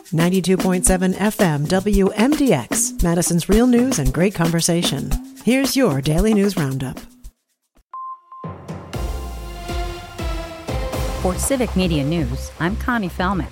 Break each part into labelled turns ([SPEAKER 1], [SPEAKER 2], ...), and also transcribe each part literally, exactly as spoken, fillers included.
[SPEAKER 1] ninety-two point seven F M W M D X, Madison's real news and great conversation. Here's your Daily News Roundup.
[SPEAKER 2] For Civic Media News, I'm Connie Fellman.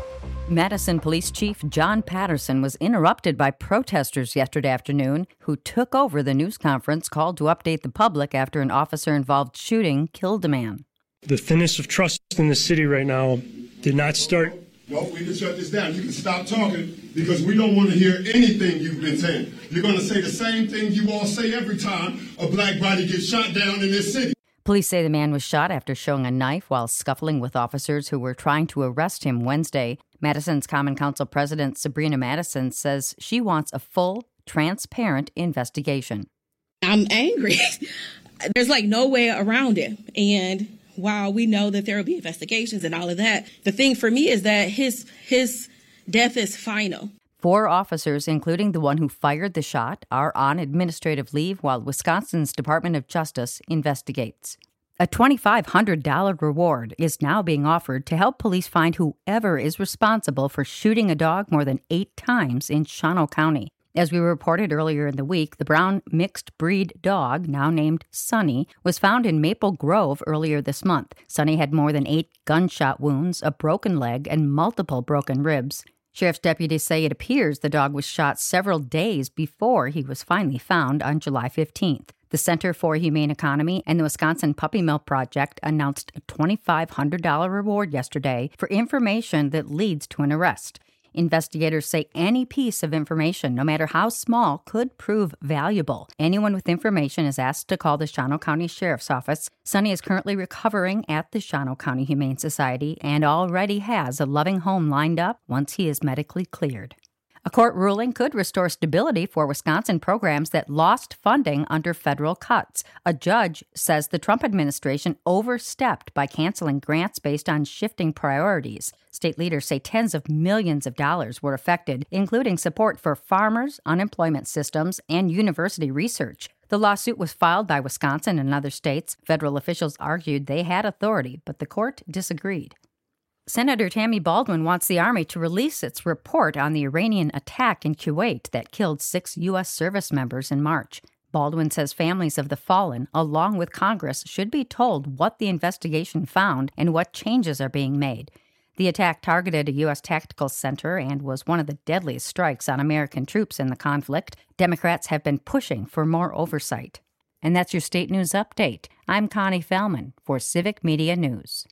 [SPEAKER 2] Madison Police Chief John Patterson was interrupted by protesters yesterday afternoon who took over the news conference called to update the public after an officer-involved shooting killed a man.
[SPEAKER 3] The thinness of trust in the city right now did not start.
[SPEAKER 4] No, we can shut this down. You can stop talking because we don't want to hear anything you've been saying. You're going to say the same thing you all say every time a black body gets shot down in this city.
[SPEAKER 2] Police say the man was shot after showing a knife while scuffling with officers who were trying to arrest him Wednesday. Madison's Common Council President Sabrina Madison says she wants a full, transparent investigation.
[SPEAKER 5] I'm angry. There's like no way around it. And while we know that there will be investigations and all of that, the thing for me is that his his death is final.
[SPEAKER 2] Four officers, including the one who fired the shot, are on administrative leave while Wisconsin's Department of Justice investigates. A twenty-five hundred dollars reward is now being offered to help police find whoever is responsible for shooting a dog more than eight times in Shawano County. As we reported earlier in the week, the brown mixed-breed dog, now named Sunny, was found in Maple Grove earlier this month. Sunny had more than eight gunshot wounds, a broken leg, and multiple broken ribs. Sheriff's deputies say it appears the dog was shot several days before he was finally found on July fifteenth. The Center for Humane Economy and the Wisconsin Puppy Mill Project announced a twenty-five hundred dollars reward yesterday for information that leads to an arrest. Investigators say any piece of information, no matter how small, could prove valuable. Anyone with information is asked to call the Shawano County Sheriff's Office. Sunny is currently recovering at the Shawano County Humane Society and already has a loving home lined up once he is medically cleared. A court ruling could restore stability for Wisconsin programs that lost funding under federal cuts. A judge says the Trump administration overstepped by canceling grants based on shifting priorities. State leaders say tens of millions of dollars were affected, including support for farmers, unemployment systems, and university research. The lawsuit was filed by Wisconsin and other states. Federal officials argued they had authority, but the court disagreed. Senator Tammy Baldwin wants the Army to release its report on the Iranian attack in Kuwait that killed six U S service members in March. Baldwin says families of the fallen, along with Congress, should be told what the investigation found and what changes are being made. The attack targeted a U S tactical center and was one of the deadliest strikes on American troops in the conflict. Democrats have been pushing for more oversight. And that's your state news update. I'm Connie Fellman for Civic Media News.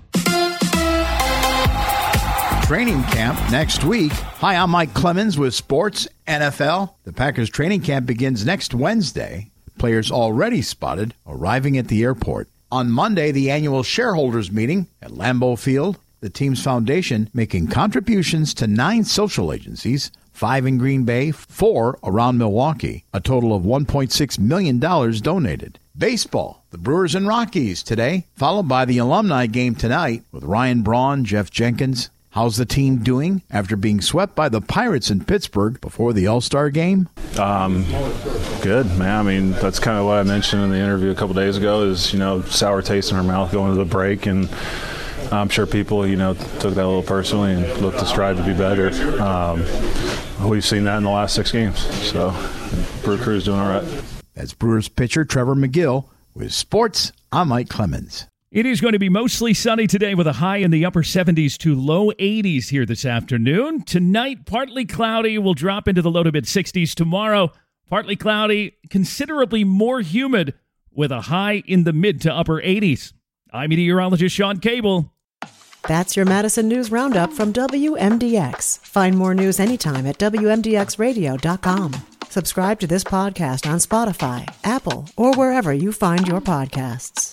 [SPEAKER 6] Training camp next week. Hi, I'm Mike Clemens with Sports N F L. The Packers training camp begins next Wednesday. Players already spotted arriving at the airport. On Monday, the annual shareholders meeting at Lambeau Field. The team's foundation making contributions to nine social agencies, five in Green Bay, four around Milwaukee. A total of one point six million dollars donated. Baseball, the Brewers and Rockies today, followed by the alumni game tonight with Ryan Braun, Jeff Jenkins. How's the team doing after being swept by the Pirates in Pittsburgh before the All-Star game?
[SPEAKER 7] Um, good, man. I mean, that's kind of what I mentioned in the interview a couple days ago is, you know, sour taste in our mouth going to the break. And I'm sure people, you know, took that a little personally and looked to strive to be better. Um, we've seen that in the last six games. So Brew Crew's doing all right.
[SPEAKER 6] That's Brewers pitcher Trevor McGill with Sports. I'm Mike Clemens.
[SPEAKER 8] It is going to be mostly sunny today with a high in the upper seventies to low eighties here this afternoon. Tonight, partly cloudy, will drop into the low to mid sixties. Tomorrow, partly cloudy, considerably more humid with a high in the mid to upper eighties. I'm meteorologist Sean Cable.
[SPEAKER 1] That's your Madison News Roundup from W M D X. Find more news anytime at W M D X radio dot com. Subscribe to this podcast on Spotify, Apple, or wherever you find your podcasts.